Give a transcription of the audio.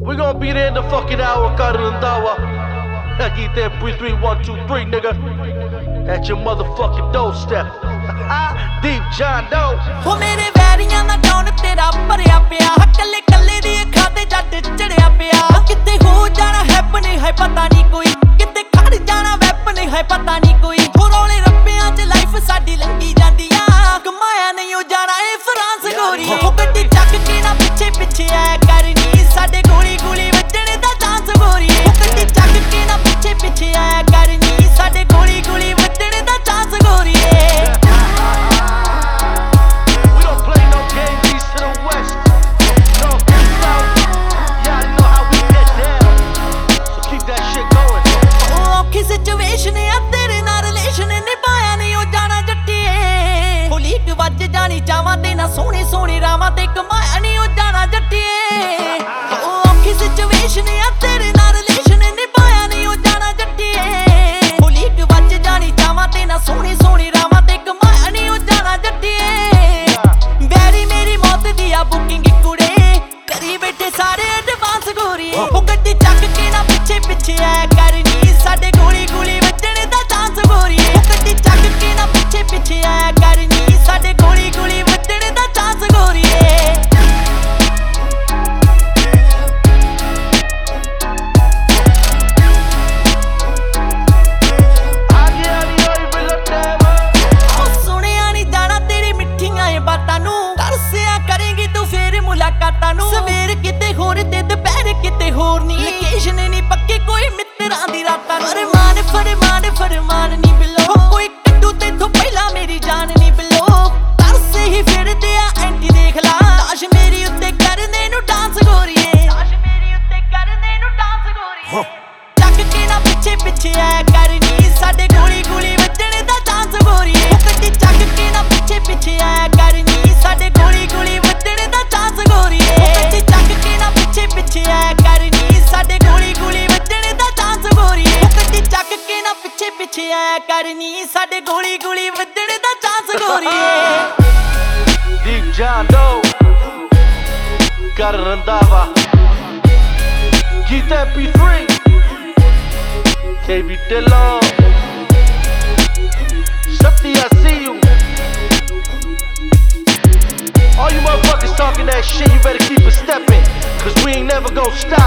We gon' be there in the fucking hour, Karandawa. Get that 3 1 2 3, nigga. At your motherfucking doorstep. Deep John Doe. हो मेरे वैरियां दा don तेरा भरिया पिया कल्ले कल्ले दी अखां ते जट चढ़िया पिया किते हो जाना हैपन है पता नहीं कोई किते खड़ जाना वैपन है पता नहीं कोई हो रौले रप्पियां च लाइफ साडी लंघी जांदी आ कमाया नहीं हो जाना ए फ्रांस गोरी हो गड्डी ਚੱਕ के ना पिछे पिछे आया करनी साडे गोली गोली वजणे दा चांस गोरी हो गड्डी ਚੱਕ के ना पिछे पिछे आया करनी साडे गोली गोली वजणे दा चांस गोरी सिचुएशन आ तेरे नाल रिलेशन निभाया नहीं हो जाना जट्टिए हो लीक वज जानी चावां ते ना सोहने सोहने रावां ते कमाया नहीं हो जाना जट्टिए ओ औखी सिचुएशन आ तेरे नाल रिलेशन निभाया नहीं हो जाना जट्टिए हो लीक वज जानी चावां ते ना सोहने सोहने रावां ते कमाया नहीं हो जाना जट्टिए वैरी मेरी मौत दी आ बुकिंग कुड़े करी बैठे सारे एडवांस गोरीए ओ गड्डी ਚੱਕ के ना पिछे पिछे आया करनी साडे गोली गोली वजणे दा चांस गोरीए ओ गड्डी ਚੱਕ के ना पिछे पिछे आया करनी साडे गोली गोली वजणे दा चांस गोरीए सवेर किते होर ते दोपहर किते होर नी लोकेशन नहीं पक्की कोई मित्तरां दी रातां फरमान नी बिलो कोई कड्डू तेथों पहला मेरी जान नी बिलो तरस ही फिरदे आ एंटी देख ला लाश मेरी उत्ते करने नु डांस गोरीए ਚੱਕ के ना पिछे पिछे आया करनी साडे गोली गोली वजणे दा चांस गोरीए गड्डी ਚੱਕ के ना पिछे पिछे आया करनी साडे गोली गोली वजणे दा चांस गोरीए गड्डी ਚੱਕ के ना पिछे पिछे आया करनी साडे गोली गोली वजणे दा चांस गोरीए गड्डी ਚੱਕ के ना पिछे पिछे आया करनी साडे गोली गोली वजणे दा चांस गोरीए Deep John Doe. Karandawa. Get that P3. KB Dillon. Shufty, I see you. All you motherfuckers talking that shit, you better keep it stepping, cause we ain't never gonna stop.